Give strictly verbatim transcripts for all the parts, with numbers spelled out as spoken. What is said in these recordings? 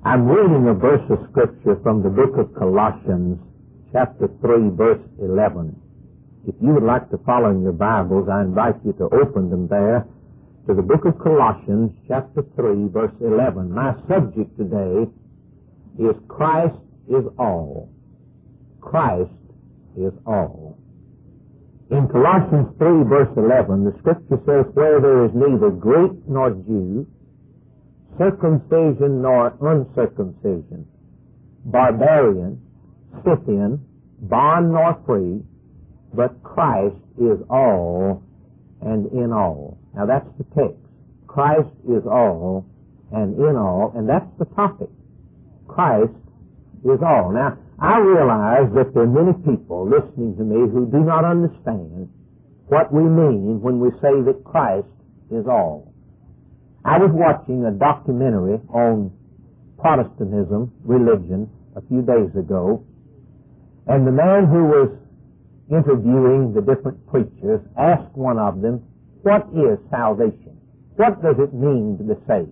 I'm reading a verse of Scripture from the book of Colossians, chapter three, verse eleven. If you would like to follow in your Bibles, I invite you to open them there to the book of Colossians, chapter three, verse eleven. My subject today is Christ is all. Christ is all. In Colossians three, verse eleven, the Scripture says, where there is neither Greek nor Jew, circumcision nor uncircumcision, barbarian, Scythian, bond nor free, but Christ is all and in all. Now that's the text. Christ is all and in all, and that's the topic. Christ is all. Now, I realize that there are many people listening to me who do not understand what we mean when we say that Christ is all. I was watching a documentary on Protestantism, religion, a few days ago, and the man who was interviewing the different preachers asked one of them, what is salvation? What does it mean to be saved?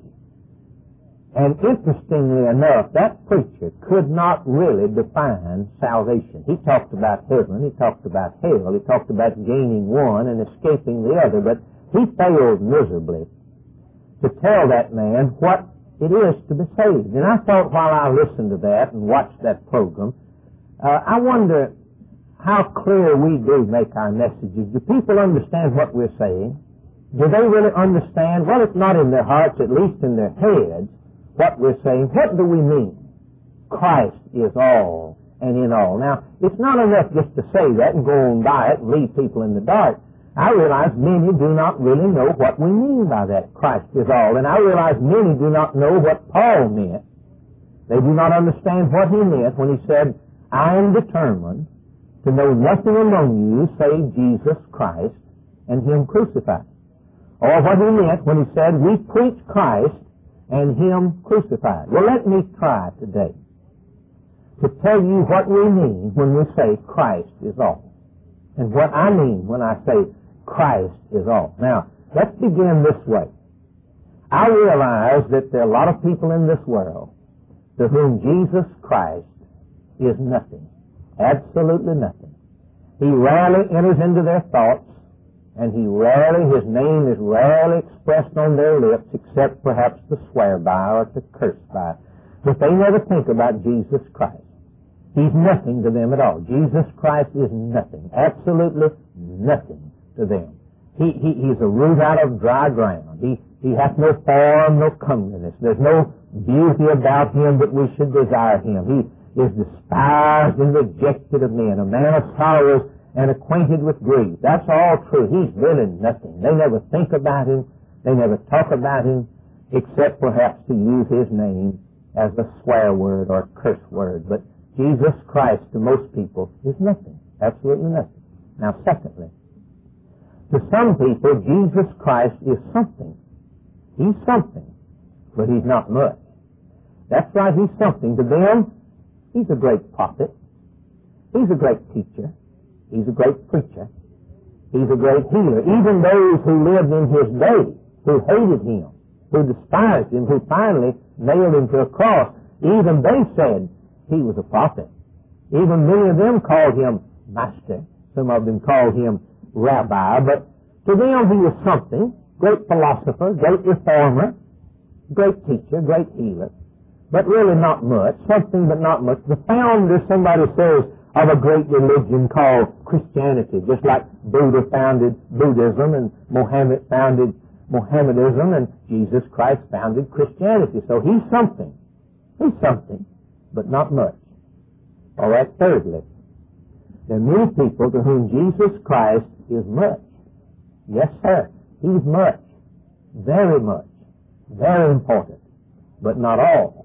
And interestingly enough, that preacher could not really define salvation. He talked about heaven, he talked about hell, he talked about gaining one and escaping the other, but he failed miserably to tell that man what it is to be saved. And I thought while I listened to that and watched that program, uh, I wonder how clear we do make our messages. Do people understand what we're saying? Do they really understand? Well, if not in their hearts, at least in their heads, what we're saying. What do we mean? Christ is all and in all. Now, it's not enough just to say that and go on by it and leave people in the dark. I realize many do not really know what we mean by that. Christ is all. And I realize many do not know what Paul meant. They do not understand what he meant when he said, I am determined to know nothing among you save Jesus Christ and him crucified. Or what he meant when he said, we preach Christ and him crucified. Well, let me try today to tell you what we mean when we say Christ is all. And what I mean when I say Christ is all. Now, let's begin this way. I realize that there are a lot of people in this world to whom Jesus Christ is nothing. Absolutely nothing. He rarely enters into their thoughts, and he rarely, his name is rarely expressed on their lips, except perhaps to swear by or to curse by. But they never think about Jesus Christ. He's nothing to them at all. Jesus Christ is nothing. Absolutely nothing to them. He, he, he's a root out of dry ground. He, he hath no form, no comeliness. There's no beauty about him that we should desire him. He is despised and rejected of men, a man of sorrows and acquainted with grief. That's all true. He's really nothing. They never think about him. They never talk about him, except perhaps to use his name as a swear word or a curse word. But Jesus Christ to most people is nothing. Absolutely nothing. Now, secondly, to some people, Jesus Christ is something. He's something, but he's not much. That's right, he's something. To them, he's a great prophet. He's a great teacher. He's a great preacher. He's a great healer. Even those who lived in his day, who hated him, who despised him, who finally nailed him to a cross, even they said he was a prophet. Even many of them called him master. Some of them called him rabbi. But to them he was something. Great philosopher, great reformer, great teacher, great healer. But really not much. Something but not much. The founder, somebody says, of a great religion called Christianity, just like Buddha founded Buddhism and Mohammed founded Mohammedanism and Jesus Christ founded Christianity. So he's something. He's something, but not much. All right, thirdly, there are many people to whom Jesus Christ is much. Yes, sir. He's much. Very much. Very important. But not all.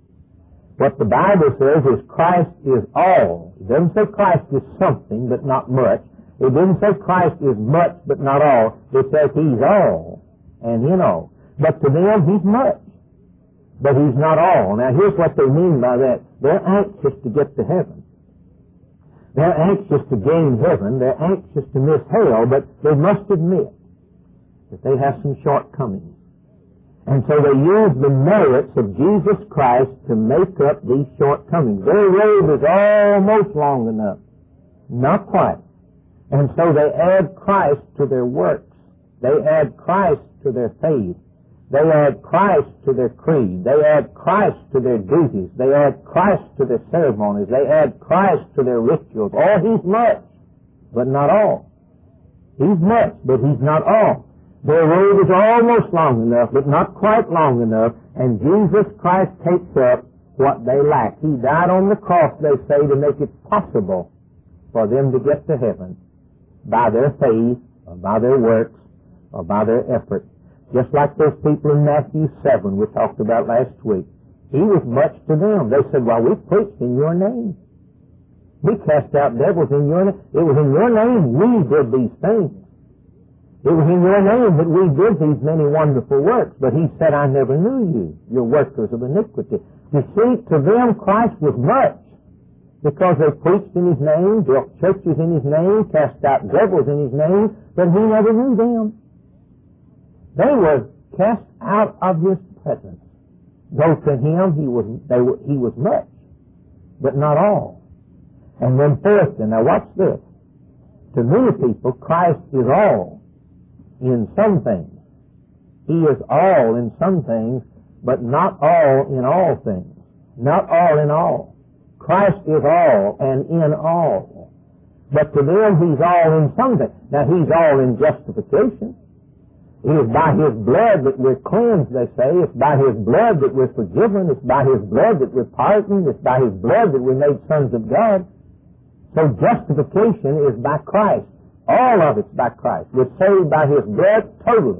What the Bible says is Christ is all. It doesn't say Christ is something, but not much. It doesn't say Christ is much, but not all. It says he's all and in all. But to them, he's much. But he's not all. Now, here's what they mean by that. They're anxious to get to heaven. They're anxious to gain heaven. They're anxious to miss hell, but they must admit that they have some shortcomings. And so they used the merits of Jesus Christ to make up these shortcomings. Their robe is almost long enough. Not quite. And so they add Christ to their works. They add Christ to their faith. They add Christ to their creed. They add Christ to their duties. They add Christ to their ceremonies. They add Christ to their rituals. Oh, He's much, but not all. He's much, but He's not all. Their robe is almost long enough, but not quite long enough, and Jesus Christ takes up what they lack. He died on the cross, they say, to make it possible for them to get to heaven by their faith, or by their works, or by their effort. Just like those people in Matthew seven we talked about last week. He was much to them. They said, well, we preached in your name. We cast out devils in your name. It was in your name we did these things. It was in your name that we did these many wonderful works. But He said, I never knew you, you're workers of iniquity. You see, to them Christ was much, because they preached in His name, built churches in His name, cast out devils in His name, but He never knew them. They were cast out of His presence. Though to Him He was, they were, He was much, but not all. And then fourth, and now watch this. To many people, Christ is all in some things. He is all in some things, but not all in all things. Not all in all. Christ is all and in all. But to them, He's all in some things. Now, He's all in justification. It is by His blood that we're cleansed, they say. It's by His blood that we're forgiven. It's by His blood that we're pardoned. It's by His blood that we're made sons of God. So justification is by Christ. All of it's by Christ. We're saved by His blood totally.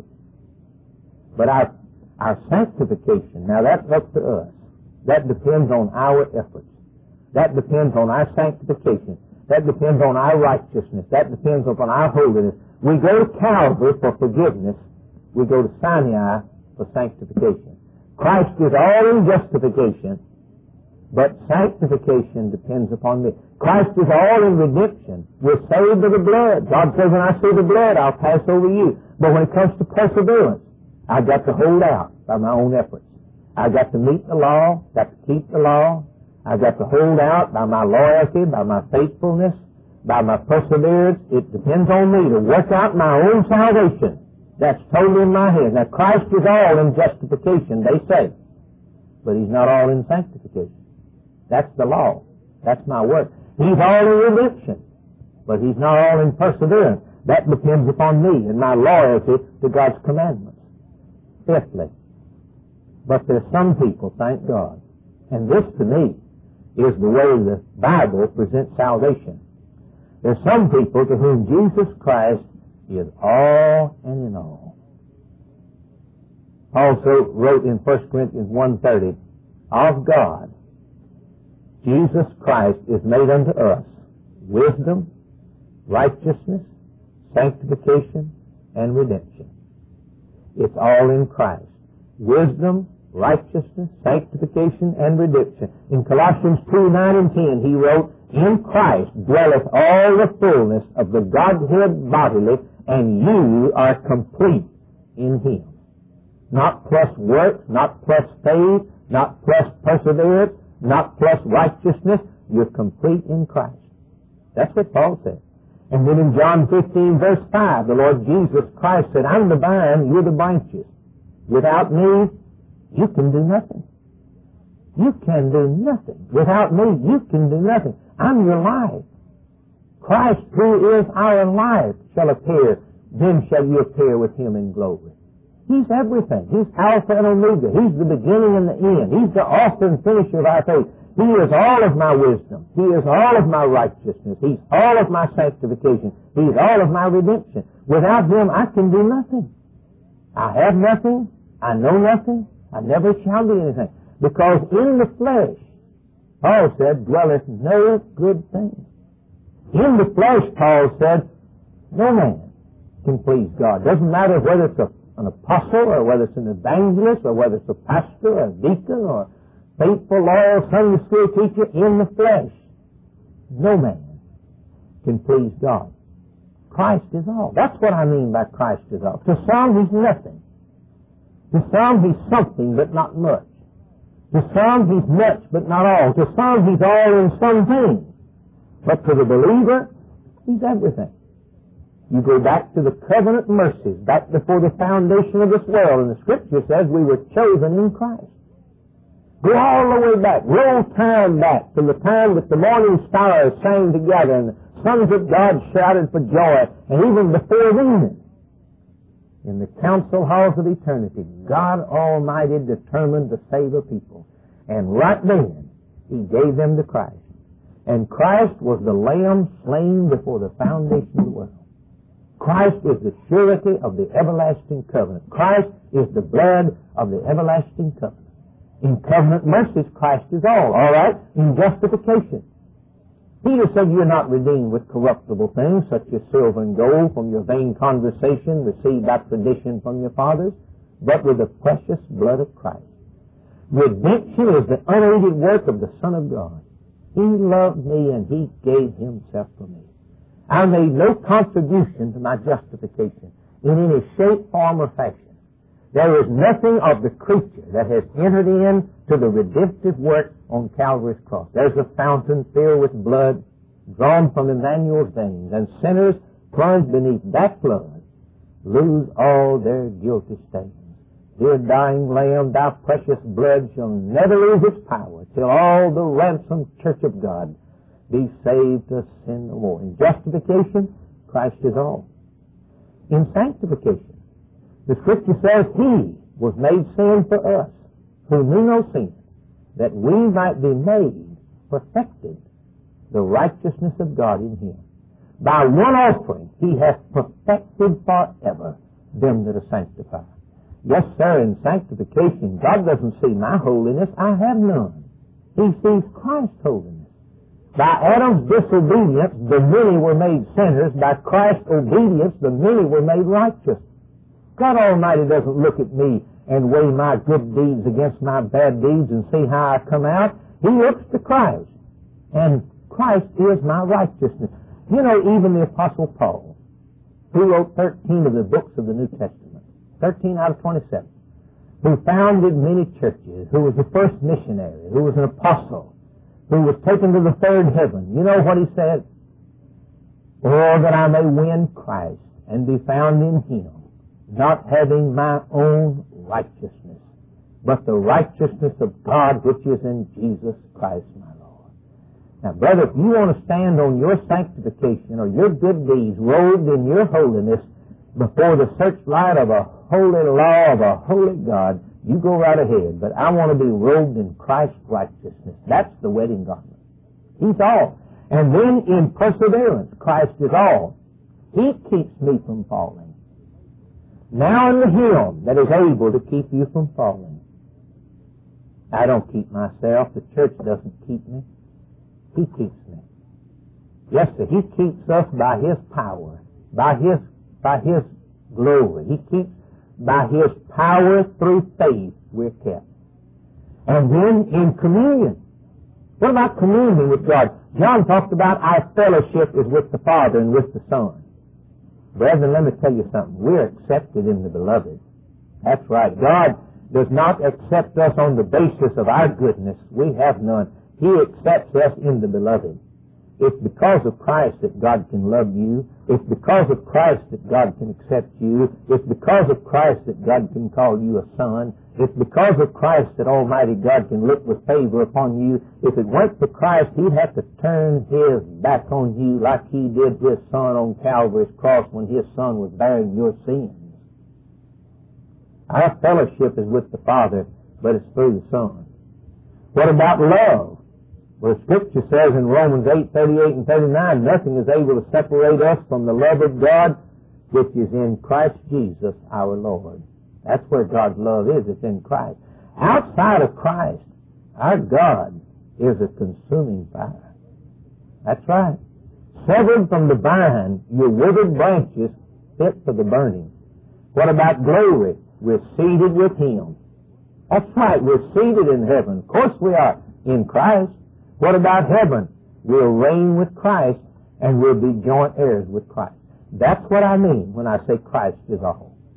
But our, our sanctification, now that's up to us. That depends on our efforts. That depends on our sanctification. That depends on our righteousness. That depends upon our holiness. We go to Calvary for forgiveness. We go to Sinai for sanctification. Christ is all in justification, but sanctification depends upon me. Christ is all in redemption. We're saved by the blood. God says, when I see the blood, I'll pass over you. But when it comes to perseverance, I've got to hold out by my own efforts. I've got to meet the law, got to keep the law. I've got to hold out by my loyalty, by my faithfulness, by my perseverance. It depends on me to work out my own salvation. That's totally in my hands. Now, Christ is all in justification, they say. But He's not all in sanctification. That's the law. That's my work. He's all in redemption. But He's not all in perseverance. That depends upon me and my loyalty to God's commandments. Fifthly, but there's some people, thank God, and this to me is the way the Bible presents salvation. There's some people to whom Jesus Christ is all and in all. Paul also wrote in First Corinthians one thirty, of God, Jesus Christ is made unto us wisdom, righteousness, sanctification, and redemption. It's all in Christ. Wisdom, righteousness, sanctification, and redemption. In Colossians two, nine and ten, he wrote, in Christ dwelleth all the fullness of the Godhead bodily, and you are complete in Him. Not plus works, not plus faith, not plus perseverance, not plus righteousness. You're complete in Christ. That's what Paul said. And then in John fifteen, verse five, the Lord Jesus Christ said, I'm the vine, you're the branches. Without me, you can do nothing. You can do nothing. Without me, you can do nothing. I'm your life. Christ, who is our life, shall appear. Then shall you appear with Him in glory. He's everything. He's Alpha and Omega. He's the beginning and the end. He's the author and finisher of our faith. He is all of my wisdom. He is all of my righteousness. He's all of my sanctification. He's all of my redemption. Without Him, I can do nothing. I have nothing. I know nothing. I never shall do anything. Because in the flesh, Paul said, dwelleth no good thing. In the flesh, Paul said, no man can please God. Doesn't matter whether it's a, an apostle or whether it's an evangelist or whether it's a pastor or a deacon or a faithful, loyal Sunday school teacher. In the flesh, no man can please God. Christ is all. That's what I mean by Christ is all. To some, He's nothing. To some, He's something, but not much. To some, He's much, but not all. To some, He's all in some things. But to the believer, He's everything. You go back to the covenant mercies, back before the foundation of this world, and the Scripture says we were chosen in Christ. Go all the way back, roll time back to the time that the morning stars sang together and the sons of God shouted for joy, and even before then, in the council halls of eternity, God Almighty determined to save a people. And right then, He gave them to Christ. And Christ was the Lamb slain before the foundation of the world. Christ is the surety of the everlasting covenant. Christ is the blood of the everlasting covenant. In covenant mercies, Christ is all. All right? In justification, Peter said, you're not redeemed with corruptible things, such as silver and gold, from your vain conversation received by tradition from your fathers, but with the precious blood of Christ. Redemption is the unaided work of the Son of God. He loved me and He gave Himself for me. I made no contribution to my justification in any shape, form, or fashion. There is nothing of the creature that has entered in to the redemptive work on Calvary's cross. There's a fountain filled with blood drawn from Emmanuel's veins, and sinners plunged beneath that flood lose all their guilty stains. Dear dying Lamb, Thy precious blood shall never lose its power till all the ransomed church of God be saved to sin no more. In justification, Christ is all. In sanctification, the Scripture says He was made sin for us, who knew no sin, that we might be made perfected, the righteousness of God in Him. By one offering He hath perfected forever them that are sanctified. Yes, sir, in sanctification, God doesn't see my holiness. I have none. He sees Christ's holiness. By Adam's disobedience, the many were made sinners. By Christ's obedience, the many were made righteous. God Almighty doesn't look at me and weigh my good deeds against my bad deeds and see how I come out. He looks to Christ, and Christ is my righteousness. You know, even the Apostle Paul, who wrote thirteen of the books of the New Testament, thirteen out of twenty-seven, who founded many churches, who was the first missionary, who was an apostle, who was taken to the third heaven. You know what he said? Oh, that I may win Christ and be found in Him, not having my own righteousness, but the righteousness of God which is in Jesus Christ my Lord. Now, brother, if you want to stand on your sanctification or your good deeds, robed in your holiness before the searchlight of a holy law of a holy God, you go right ahead. But I want to be robed in Christ's righteousness. That's the wedding garment. He's all. And then in perseverance, Christ is all. He keeps me from falling. Now unto Him that is able to keep you from falling. I don't keep myself. The church doesn't keep me. He keeps me. Yes, sir. He keeps us by His power, by His, by His glory. He keeps by His power through faith we're kept. And then in communion. What about communion with God? John talked about our fellowship is with the Father and with the Son. Brethren, let me tell you something. We're accepted in the Beloved. That's right. God does not accept us on the basis of our goodness. We have none. He accepts us in the Beloved. It's because of Christ that God can love you. It's because of Christ that God can accept you. It's because of Christ that God can call you a son. It's because of Christ that Almighty God can look with favor upon you. If it weren't for Christ, He'd have to turn His back on you like He did His Son on Calvary's cross when His Son was bearing your sins. Our fellowship is with the Father, but it's through the Son. What about love? Well, the Scripture says in Romans eight, thirty-eight and thirty-nine, nothing is able to separate us from the love of God, which is in Christ Jesus our Lord. That's where God's love is. It's in Christ. Outside of Christ, our God is a consuming fire. That's right. Severed from the vine, your withered branches fit for the burning. What about glory? We're seated with Him. That's right. We're seated in heaven. Of course we are in Christ. What about heaven? We'll reign with Christ and we'll be joint heirs with Christ. That's what I mean when I say Christ is all.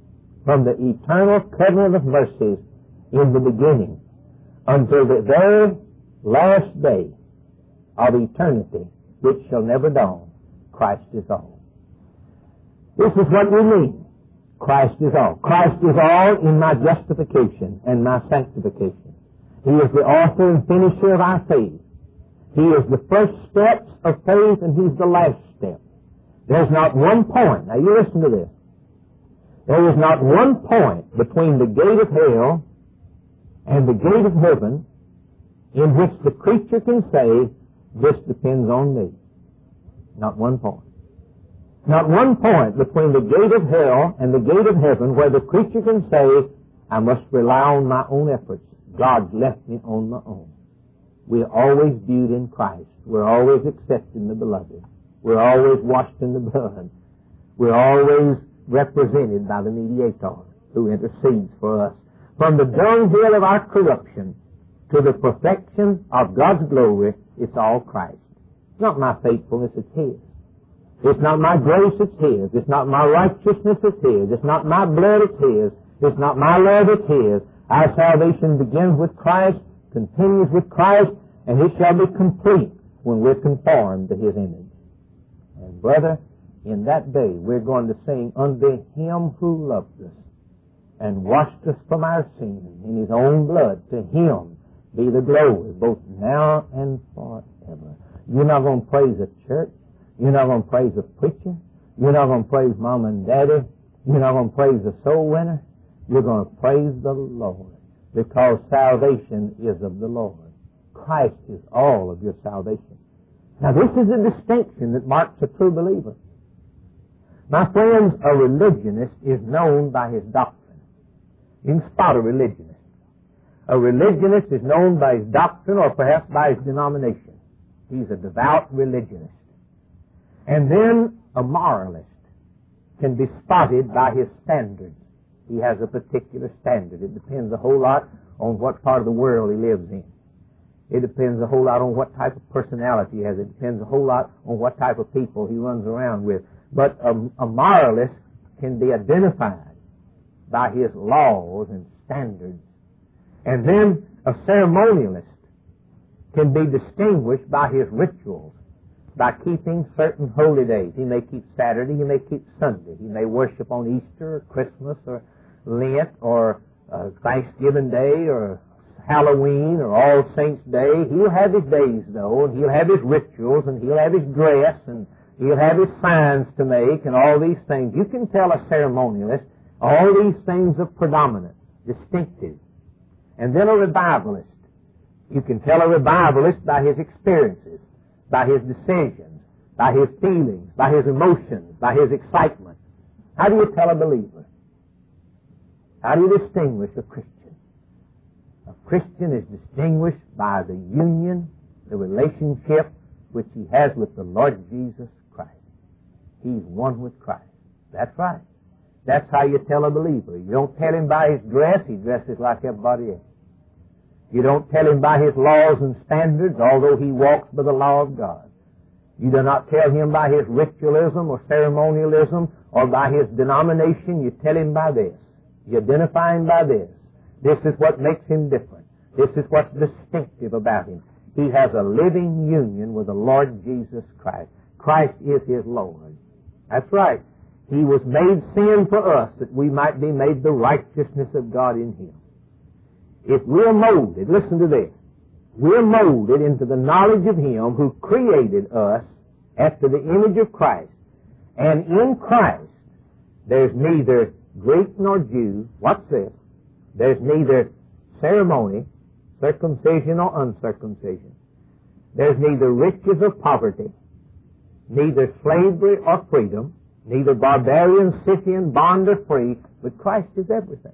from the eternal covenant of mercies in the beginning until the very last day of eternity, which shall never dawn, Christ is all. This is what we mean. Christ is all. Christ is all in my justification and my sanctification. He is the author and finisher of our faith. He is the first steps of faith, and He's the last step. There's not one point. Now you listen to this. There is not one point between the gate of hell and the gate of heaven in which the creature can say, this depends on me. Not one point. Not one point between the gate of hell and the gate of heaven where the creature can say, I must rely on my own efforts. God's left me on my own. We're always viewed in Christ. We're always accepted in the beloved. We're always washed in the blood. We're always represented by the mediator who intercedes for us. From the dunghill of our corruption to the perfection of God's glory, it's all Christ. It's not my faithfulness, it's His. It's not my grace, it's His. It's not my righteousness, it's His. It's not my blood, it's His. It's not my love, it's His. Our salvation begins with Christ, continues with Christ, and it shall be complete when we're conformed to His image. And brother, in that day we're going to sing, unto Him who loved us and washed us from our sins in His own blood, to Him be the glory both now and forever. You're not going to praise a church. You're not going to praise a preacher. You're not going to praise mom and daddy. You're not going to praise a soul winner. You're going to praise the Lord, because salvation is of the Lord. Christ is all of your salvation. Now this is a distinction that marks a true believer. My friends, a religionist is known by his doctrine. You can spot a religionist. A religionist is known by his doctrine or perhaps by his denomination. He's a devout religionist. And then a moralist can be spotted by his standards. He has a particular standard. It depends a whole lot on what part of the world he lives in. It depends a whole lot on what type of personality he has. It depends a whole lot on what type of people he runs around with. But a, a moralist can be identified by his laws and standards. And then a ceremonialist can be distinguished by his rituals, by keeping certain holy days. He may keep Saturday, he may keep Sunday. He may worship on Easter or Christmas or Lent or uh, Thanksgiving Day or Halloween or All Saints Day. He'll have his days, though, and he'll have his rituals, and he'll have his dress, and he'll have his signs to make, and all these things. You can tell a ceremonialist all these things are predominant, distinctive. And then a revivalist. You can tell a revivalist by his experiences, by his decisions, by his feelings, by his emotions, by his excitement. How do you tell a believer? How do you distinguish a Christian? A Christian is distinguished by the union, the relationship which he has with the Lord Jesus Christ. He's one with Christ. That's right. That's how you tell a believer. You don't tell him by his dress. He dresses like everybody else. You don't tell him by his laws and standards, although he walks by the law of God. You do not tell him by his ritualism or ceremonialism or by his denomination. You tell him by this. You identify him by this. This is what makes him different. This is what's distinctive about him. He has a living union with the Lord Jesus Christ. Christ is his Lord. That's right. He was made sin for us that we might be made the righteousness of God in him. If we're molded, listen to this, we're molded into the knowledge of him who created us after the image of Christ. And in Christ, there's neither Greek nor Jew. What's this? There's neither ceremony, circumcision or uncircumcision. There's neither riches or poverty, neither slavery or freedom, neither barbarian, Scythian, bond or free, but Christ is everything.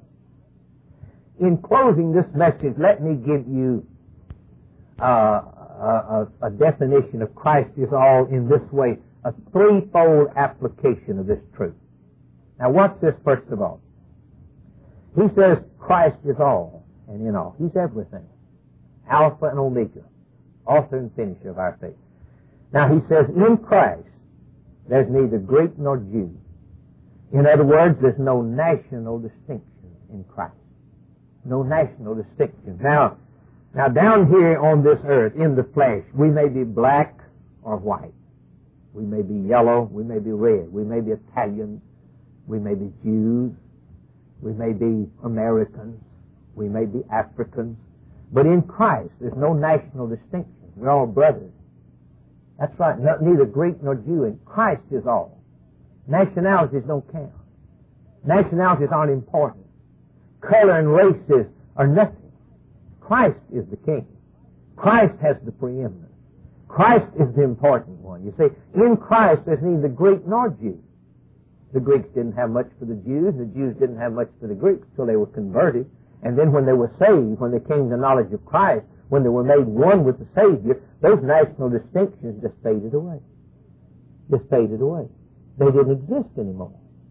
In closing this message, let me give you uh, a, a, a definition of Christ is all in this way, a threefold application of this truth. Now, what's this, first of all? He says Christ is all and in all. He's everything. Alpha and Omega, author and finisher of our faith. Now, he says in Christ, there's neither Greek nor Jew. In other words, there's no national distinction in Christ. No national distinction. Now, now down here on this earth, in the flesh, we may be black or white. We may be yellow. We may be red. We may be Italians. We may be Jews. We may be Americans. We may be Africans. But in Christ, there's no national distinction. We're all brothers. That's right. No, neither Greek nor Jew. In Christ is all. Nationalities don't count. Nationalities aren't important. Color and races are nothing. Christ is the king. Christ has the preeminence. Christ is the important one. You see, in Christ there's neither Greek nor Jew. The Greeks didn't have much for the Jews, and the Jews didn't have much for the Greeks until they were converted. And then when they were saved, when they came to the knowledge of Christ, when they were made one with the Savior, those national distinctions just faded away. Just faded away. They didn't exist anymore.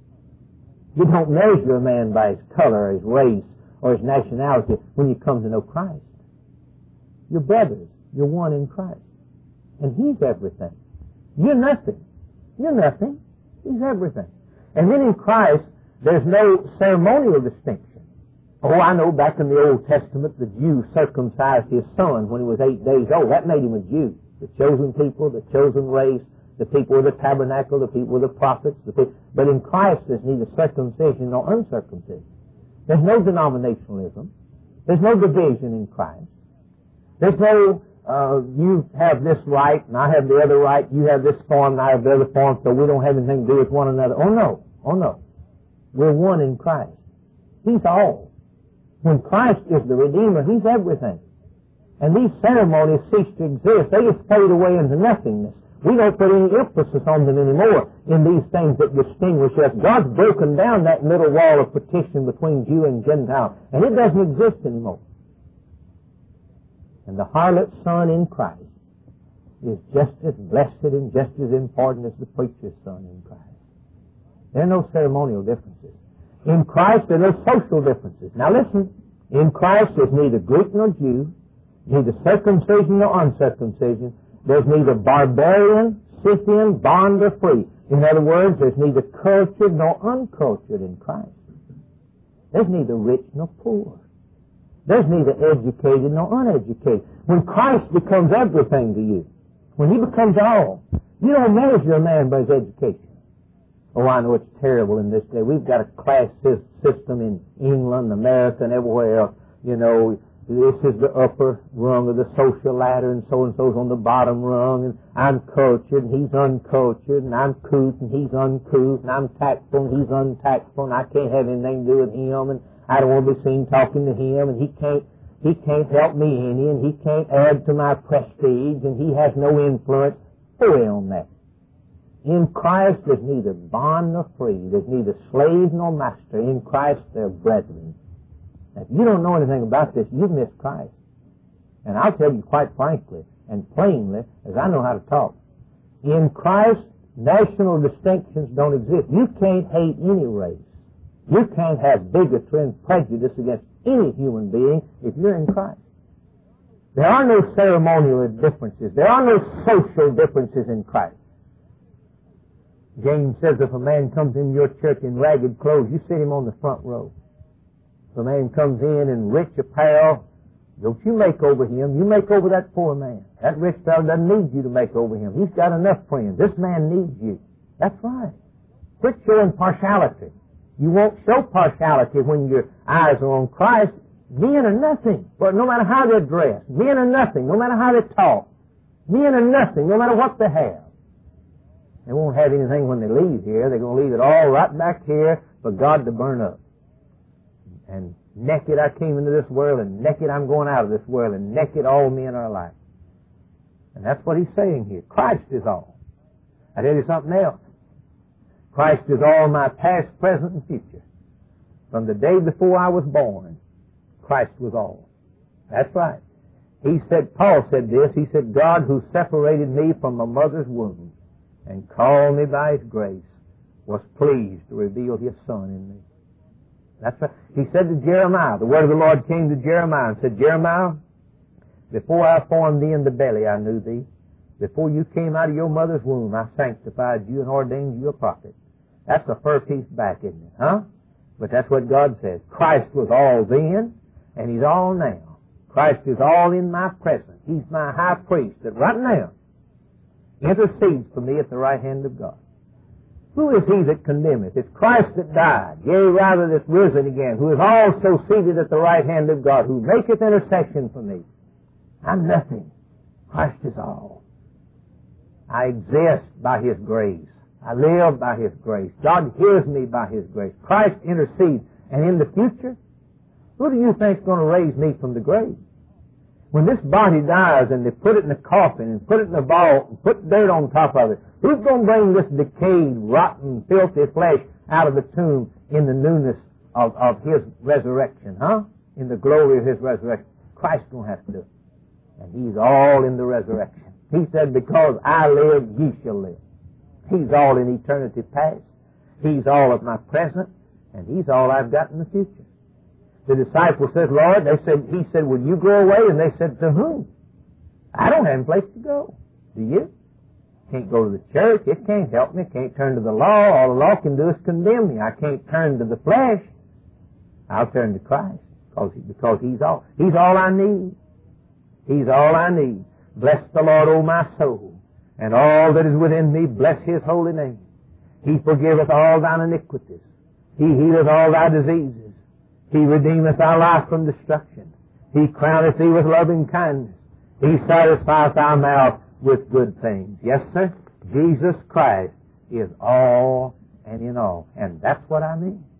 You don't measure a man by his color, or his race, or his nationality when you come to know Christ. You're brothers. You're one in Christ. And He's everything. You're nothing. You're nothing. He's everything. And then in Christ, there's no ceremonial distinction. Oh, I know back in the Old Testament, the Jew circumcised his son when he was eight days old. That made him a Jew. The chosen people, the chosen race, the people of the tabernacle, the people of the prophets. The people. But in Christ, there's neither circumcision nor uncircumcision. There's no denominationalism. There's no division in Christ. There's no, uh, you have this right and I have the other right. You have this form and I have the other form, so we don't have anything to do with one another. Oh, no. Oh, no. We're one in Christ. He's all. When Christ is the Redeemer, He's everything. And these ceremonies cease to exist. They just fade away into nothingness. We don't put any emphasis on them anymore in these things that distinguish us. God's broken down that middle wall of partition between Jew and Gentile, and it doesn't exist anymore. And the harlot son in Christ is just as blessed and just as important as the preacher's son in Christ. There are no ceremonial differences. In Christ, there are no social differences. Now listen, in Christ there's neither Greek nor Jew, neither circumcision nor uncircumcision. There's neither barbarian, Scythian, bond or free. In other words, there's neither cultured nor uncultured in Christ. There's neither rich nor poor. There's neither educated nor uneducated. When Christ becomes everything to you, when He becomes all, you don't measure a man by his education. Oh, I know it's terrible in this day. We've got a class system in England, America, and everywhere else. You know, this is the upper rung of the social ladder, and so-and-so's on the bottom rung, and I'm cultured, and he's uncultured, and I'm couth, and he's uncouth, and I'm tactful, and he's untactful, and I can't have anything to do with him, and I don't want to be seen talking to him, and he can't, he can't help me any, and he can't add to my prestige, and he has no influence. Hurry on that. In Christ there's neither bond nor free. There's neither slave nor master. In Christ they're brethren. Now, if you don't know anything about this, you've missed Christ. And I'll tell you quite frankly and plainly, as I know how to talk, in Christ, national distinctions don't exist. You can't hate any race. You can't have bigotry and prejudice against any human being if you're in Christ. There are no ceremonial differences. There are no social differences in Christ. James says if a man comes in your church in ragged clothes, you sit him on the front row. If a man comes in in rich apparel, don't you make over him. You make over that poor man. That rich fellow doesn't need you to make over him. He's got enough friends. This man needs you. That's right. Quit showing partiality. You won't show partiality when your eyes are on Christ. Men are nothing, but no matter how they're dressed. Men are nothing, no matter how they talk. Men are nothing, no matter what they have. They won't have anything when they leave here. They're going to leave it all right back here for God to burn up. And naked I came into this world, and naked I'm going out of this world, and naked all men are alike. And that's what He's saying here. Christ is all. I tell you something else. Christ is all my past, present, and future. From the day before I was born, Christ was all. That's right. He said, Paul said this, he said, God who separated me from my mother's womb and called me by His grace was pleased to reveal His Son in me. That's right. He said to Jeremiah, the word of the Lord came to Jeremiah and said, Jeremiah, before I formed thee in the belly, I knew thee. Before you came out of your mother's womb, I sanctified you and ordained you a prophet. That's the first piece back, isn't it? Huh? But that's what God says. Christ was all then, and He's all now. Christ is all in my presence. He's my high priest that right now intercedes for me at the right hand of God. Who is He that condemneth? It's Christ that died, yea, rather that's risen again, who is also seated at the right hand of God, who maketh intercession for me. I'm nothing. Christ is all. I exist by His grace. I live by His grace. God hears me by His grace. Christ intercedes. And in the future, who do you think is going to raise me from the grave? When this body dies and they put it in a coffin and put it in a vault and put dirt on top of it, who's going to bring this decayed, rotten, filthy flesh out of the tomb in the newness of, of His resurrection, huh? In the glory of His resurrection. Christ's going to have to do it. And He's all in the resurrection. He said, because I live, ye shall live. He's all in eternity past. He's all of my present. And He's all I've got in the future. The disciples said, Lord, they said, He said, will you go away? And they said, to whom? I don't have a place to go. Do you? Can't go to the church. It can't help me. Can't turn to the law. All the law can do is condemn me. I can't turn to the flesh. I'll turn to Christ because, he, because He's all. He's all I need. He's all I need. Bless the Lord, O my soul, and all that is within me, bless His holy name. He forgiveth all thine iniquities. He healeth all thy diseases. He redeemeth thy life from destruction. He crowneth thee with loving kindness. He satisfieth thy mouth with good things. Yes, sir, Jesus Christ is all and in all. And that's what I mean.